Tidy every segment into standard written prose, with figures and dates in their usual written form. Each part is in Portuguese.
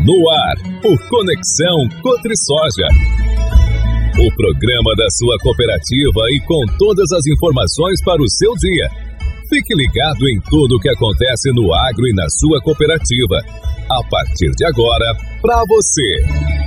No ar, o Conexão Cotrisoja. O programa da sua cooperativa e com todas as informações para o seu dia. Fique ligado em tudo o que acontece no agro e na sua cooperativa. A partir de agora, para você.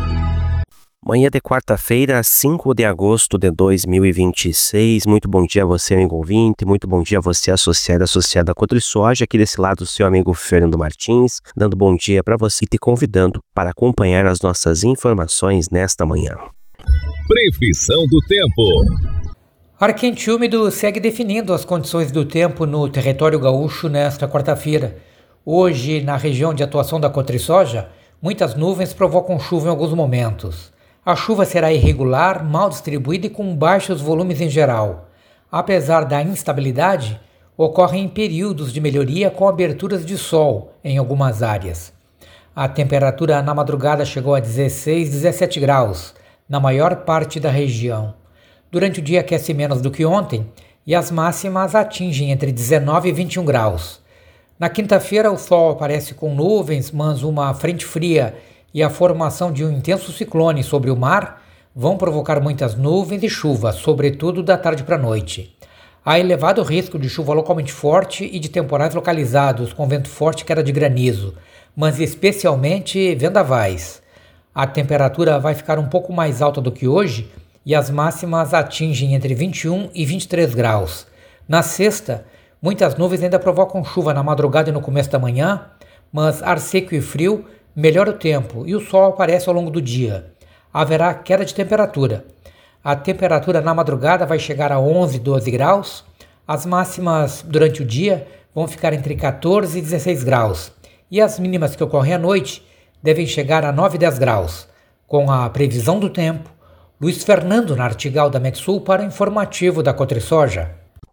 Manhã de quarta-feira, 5 de agosto de 2026. Muito bom dia a você, amigo ouvinte. Muito bom dia a você, associada à Cotrisoja. Aqui desse lado, o seu amigo Fernando Martins, dando bom dia para você e te convidando para acompanhar as nossas informações nesta manhã. Previsão do tempo. Ar quente e úmido segue definindo as condições do tempo no território gaúcho nesta quarta-feira. Hoje, na região de atuação da Cotrisoja, muitas nuvens provocam chuva em alguns momentos. A chuva será irregular, mal distribuída e com baixos volumes em geral. Apesar da instabilidade, ocorrem períodos de melhoria com aberturas de sol em algumas áreas. A temperatura na madrugada chegou a 16, 17 graus, na maior parte da região. Durante o dia aquece menos do que ontem e as máximas atingem entre 19 e 21 graus. Na quinta-feira o sol aparece com nuvens, mas uma frente fria e a formação de um intenso ciclone sobre o mar vão provocar muitas nuvens e chuva, sobretudo da tarde para a noite. Há elevado risco de chuva localmente forte e de temporais localizados com vento forte e queda de granizo, mas especialmente vendavais. A temperatura vai ficar um pouco mais alta do que hoje e as máximas atingem entre 21 e 23 graus. Na sexta, muitas nuvens ainda provocam chuva na madrugada e no começo da manhã, mas ar seco e frio melhora o tempo e o sol aparece ao longo do dia. Haverá queda de temperatura. A temperatura na madrugada vai chegar a 11, 12 graus. As máximas durante o dia vão ficar entre 14 e 16 graus. E as mínimas que ocorrem à noite devem chegar a 9 e 10 graus. Com a previsão do tempo, Luiz Fernando Nartigal da Metsul para o informativo da Cotrisoja.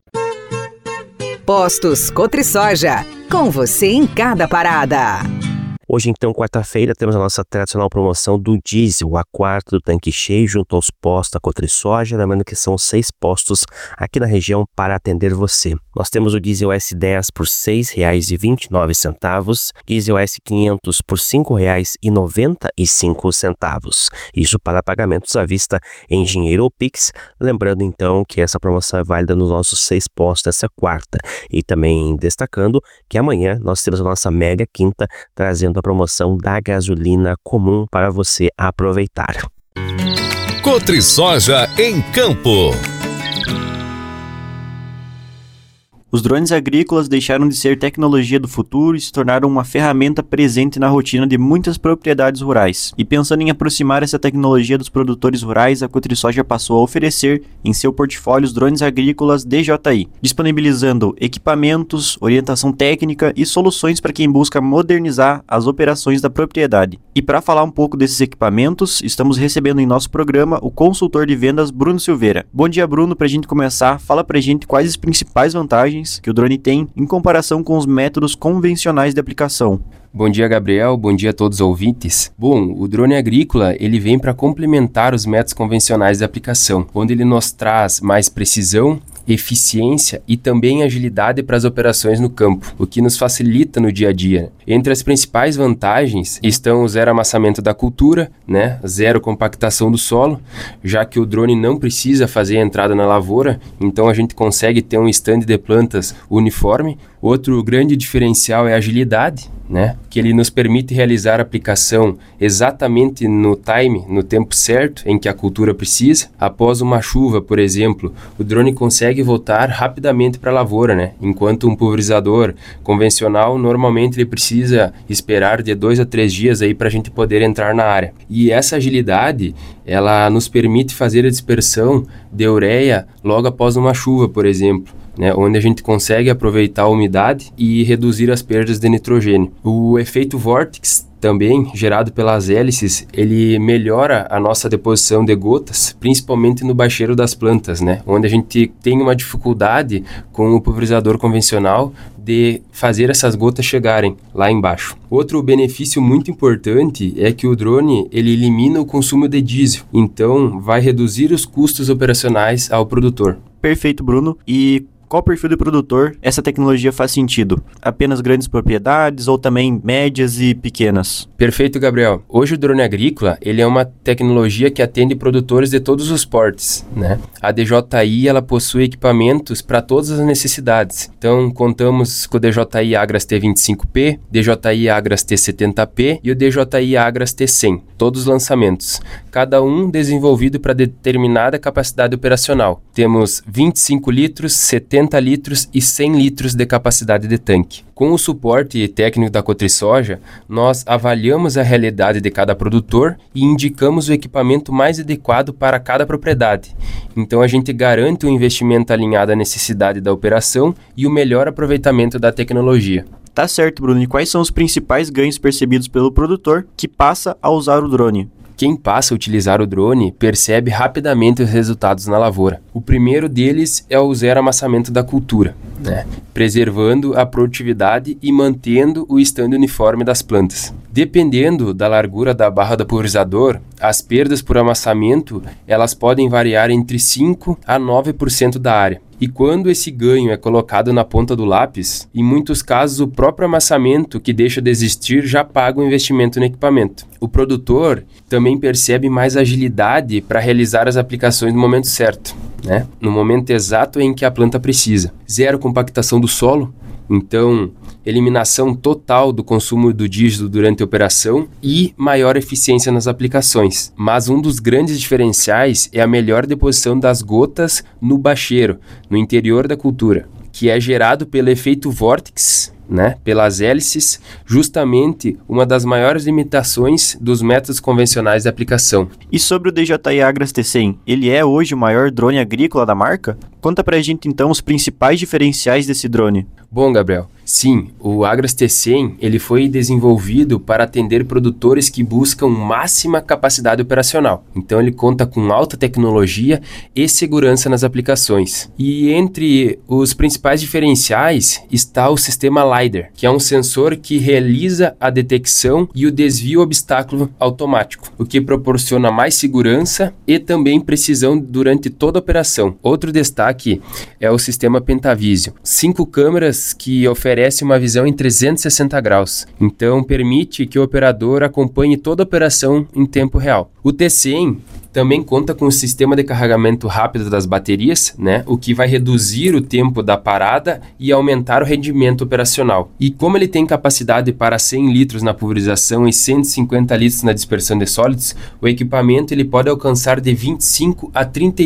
Postos Cotrisoja, com você em cada parada. Hoje, então, quarta-feira, temos a nossa tradicional promoção do diesel, a quarta do tanque cheio, junto aos postos da Cotrisoja, lembrando que são 6 postos aqui na região para atender você. Nós temos o diesel S10 por R$ 6,29, diesel S500 por R$ 5,95, isso para pagamentos à vista em dinheiro ou Pix, lembrando então que essa promoção é válida nos nossos 6 postos dessa quarta, e também destacando que amanhã nós temos a nossa mega quinta, trazendo a promoção da gasolina comum para você aproveitar. Cotrisoja em Campo. Os drones agrícolas deixaram de ser tecnologia do futuro e se tornaram uma ferramenta presente na rotina de muitas propriedades rurais. E pensando em aproximar essa tecnologia dos produtores rurais, a Cotrisoja passou a oferecer em seu portfólio os drones agrícolas DJI, disponibilizando equipamentos, orientação técnica e soluções para quem busca modernizar as operações da propriedade. E para falar um pouco desses equipamentos, estamos recebendo em nosso programa o consultor de vendas Bruno Silveira. Bom dia, Bruno. Para a gente começar, fala para a gente quais as principais vantagens que o drone tem em comparação com os métodos convencionais de aplicação. Bom dia, Gabriel. Bom dia a todos os ouvintes. Bom, o drone agrícola, ele vem para complementar os métodos convencionais de aplicação, onde ele nos traz mais precisão, eficiência e também agilidade para as operações no campo, o que nos facilita no dia a dia. Entre as principais vantagens estão o zero amassamento da cultura, zero compactação do solo, já que o drone não precisa fazer a entrada na lavoura, então a gente consegue ter um stand de plantas uniforme. Outro grande diferencial é a agilidade, que ele nos permite realizar a aplicação exatamente no tempo certo em que a cultura precisa. Após uma chuva, por exemplo, o drone consegue voltar rapidamente para a lavoura, enquanto um pulverizador convencional, normalmente ele precisa esperar de 2 a 3 dias para a gente poder entrar na área. E essa agilidade, ela nos permite fazer a dispersão de ureia logo após uma chuva, por exemplo, onde a gente consegue aproveitar a umidade e reduzir as perdas de nitrogênio. O efeito Vortex, também gerado pelas hélices, ele melhora a nossa deposição de gotas, principalmente no baixeiro das plantas, onde a gente tem uma dificuldade com o pulverizador convencional de fazer essas gotas chegarem lá embaixo. Outro benefício muito importante é que o drone ele elimina o consumo de diesel, então vai reduzir os custos operacionais ao produtor. Perfeito, Bruno. E qual perfil de produtor essa tecnologia faz sentido? Apenas grandes propriedades ou também médias e pequenas? Perfeito, Gabriel. Hoje o drone agrícola, ele é uma tecnologia que atende produtores de todos os portes, né? A DJI, ela possui equipamentos para todas as necessidades. Então, contamos com o DJI Agras T25P, DJI Agras T70P e o DJI Agras T100, todos os lançamentos. Cada um desenvolvido para determinada capacidade operacional. Temos 25 litros, 70 litros e 100 litros de capacidade de tanque. Com o suporte técnico da CotriSoja, nós avaliamos a realidade de cada produtor e indicamos o equipamento mais adequado para cada propriedade. Então a gente garante um investimento alinhado à necessidade da operação e o melhor aproveitamento da tecnologia. Tá certo, Bruno. E quais são os principais ganhos percebidos pelo produtor que passa a usar o drone? Quem passa a utilizar o drone percebe rapidamente os resultados na lavoura. O primeiro deles é o zero amassamento da cultura, né? Preservando a produtividade e mantendo o estande uniforme das plantas. Dependendo da largura da barra do pulverizador, as perdas por amassamento elas podem variar entre 5% a 9% da área. E quando esse ganho é colocado na ponta do lápis, em muitos casos o próprio amassamento que deixa de existir já paga o investimento no equipamento. O produtor também percebe mais agilidade para realizar as aplicações no momento certo, né? No momento exato em que a planta precisa. Zero compactação do solo, então eliminação total do consumo do dígito durante a operação e maior eficiência nas aplicações. Mas um dos grandes diferenciais é a melhor deposição das gotas no bacheiro, no interior da cultura, que é gerado pelo efeito vórtice, né, pelas hélices, justamente uma das maiores limitações dos métodos convencionais de aplicação. E sobre o DJI Agras T100, ele é hoje o maior drone agrícola da marca? Conta pra gente então os principais diferenciais desse drone. Bom, Gabriel, sim, o Agras T100 ele foi desenvolvido para atender produtores que buscam máxima capacidade operacional. Então ele conta com alta tecnologia e segurança nas aplicações. E entre os principais diferenciais está o sistema LiDAR, que é um sensor que realiza a detecção e o desvio obstáculo automático, o que proporciona mais segurança e também precisão durante toda a operação. Outro destaque é o sistema Pentavisio. 5 câmeras que oferecem uma visão em 360 graus. Então permite que o operador acompanhe toda a operação em tempo real. O T100 também conta com o sistema de carregamento rápido das baterias, né, o que vai reduzir o tempo da parada e aumentar o rendimento operacional. E como ele tem capacidade para 100 litros na pulverização e 150 litros na dispersão de sólidos, o equipamento ele pode alcançar de 25 a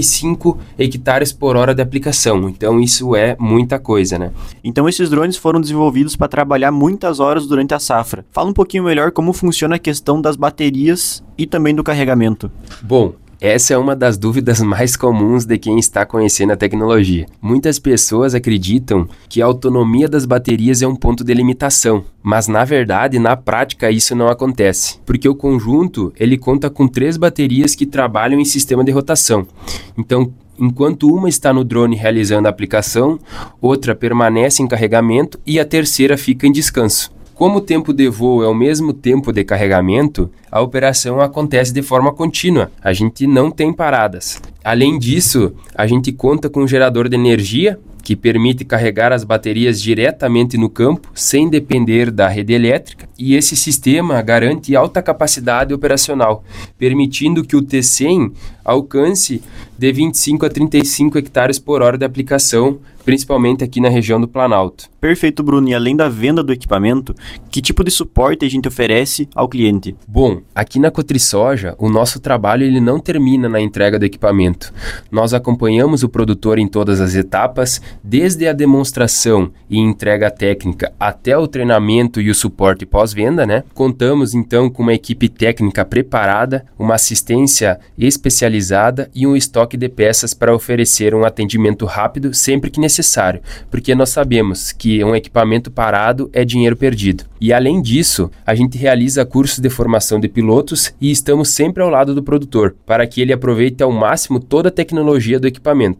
35 hectares por hora de aplicação. Então isso é muita coisa, né? Então esses drones foram desenvolvidos para trabalhar muitas horas durante a safra. Fala um pouquinho melhor como funciona a questão das baterias e também do carregamento. Bom, essa é uma das dúvidas mais comuns de quem está conhecendo a tecnologia. Muitas pessoas acreditam que a autonomia das baterias é um ponto de limitação, mas na verdade, na prática, isso não acontece, porque o conjunto ele conta com 3 baterias que trabalham em sistema de rotação. Então, enquanto uma está no drone realizando a aplicação, outra permanece em carregamento e a terceira fica em descanso. Como o tempo de voo é o mesmo tempo de carregamento, a operação acontece de forma contínua. A gente não tem paradas. Além disso, a gente conta com um gerador de energia que permite carregar as baterias diretamente no campo, sem depender da rede elétrica, e esse sistema garante alta capacidade operacional, permitindo que o T100 alcance de 25 a 35 hectares por hora de aplicação, principalmente aqui na região do Planalto. Perfeito, Bruno. E além da venda do equipamento, que tipo de suporte a gente oferece ao cliente? Bom, aqui na CotriSoja, o nosso trabalho ele não termina na entrega do equipamento. Nós acompanhamos o produtor em todas as etapas, desde a demonstração e entrega técnica até o treinamento e o suporte pós-venda, né? Contamos então com uma equipe técnica preparada, uma assistência especializada e um estoque de peças para oferecer um atendimento rápido sempre que necessário, porque nós sabemos que um equipamento parado é dinheiro perdido. E além disso, a gente realiza cursos de formação de pilotos e estamos sempre ao lado do produtor, para que ele aproveite ao máximo toda a tecnologia do equipamento.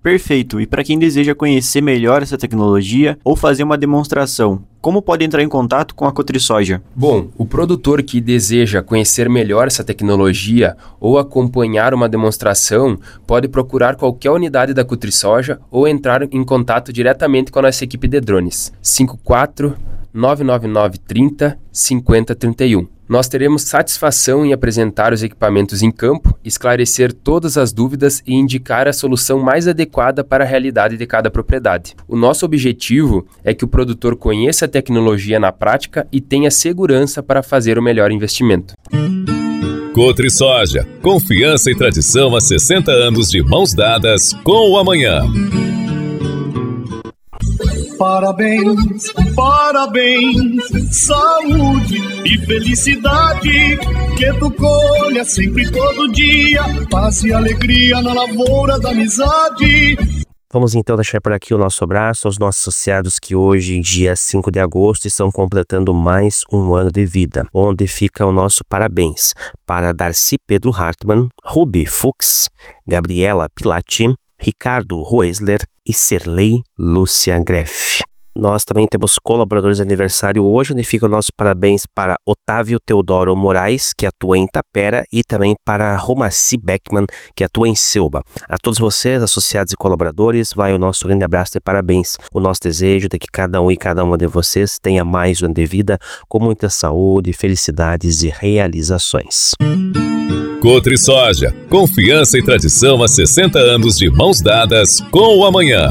Perfeito. E para quem deseja conhecer melhor essa tecnologia ou fazer uma demonstração, como pode entrar em contato com a CotriSoja? Bom, o produtor que deseja conhecer melhor essa tecnologia ou acompanhar uma demonstração pode procurar qualquer unidade da CotriSoja ou entrar em contato diretamente com a nossa equipe de drones. 54 999 30 50 31. Nós teremos satisfação em apresentar os equipamentos em campo, esclarecer todas as dúvidas e indicar a solução mais adequada para a realidade de cada propriedade. O nosso objetivo é que o produtor conheça a tecnologia na prática e tenha segurança para fazer o melhor investimento. CotriSoja, confiança e tradição há 60 anos de mãos dadas com o amanhã. Parabéns, parabéns, saúde e felicidade, que tu colha sempre todo dia, paz e alegria na lavoura da amizade. Vamos então deixar por aqui o nosso abraço aos nossos associados que hoje, dia 5 de agosto, estão completando mais um ano de vida, onde fica o nosso parabéns para Darcy Pedro Hartmann, Ruby Fuchs, Gabriela Pilati, Ricardo Roesler e Serlei Lúcia Greff. Nós também temos colaboradores de aniversário hoje, onde fica o nosso parabéns para Otávio Teodoro Moraes, que atua em Tapera, e também para Romaci Beckman, que atua em Silva. A todos vocês, associados e colaboradores, vai o nosso grande abraço e parabéns. O nosso desejo de que cada um e cada uma de vocês tenha mais um ano de vida, com muita saúde, felicidades e realizações. CotriSoja, confiança e tradição há 60 anos de mãos dadas com o amanhã.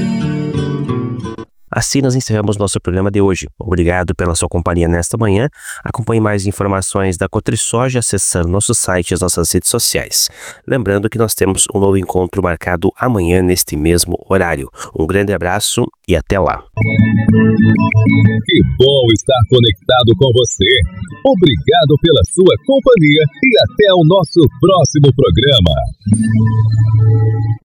Assim nós encerramos nosso programa de hoje. Obrigado pela sua companhia nesta manhã. Acompanhe mais informações da CotriSoja acessando nosso site e as nossas redes sociais. Lembrando que nós temos um novo encontro marcado amanhã neste mesmo horário. Um grande abraço e até lá. Que bom estar conectado com você. Obrigado pela sua companhia e até o nosso próximo programa.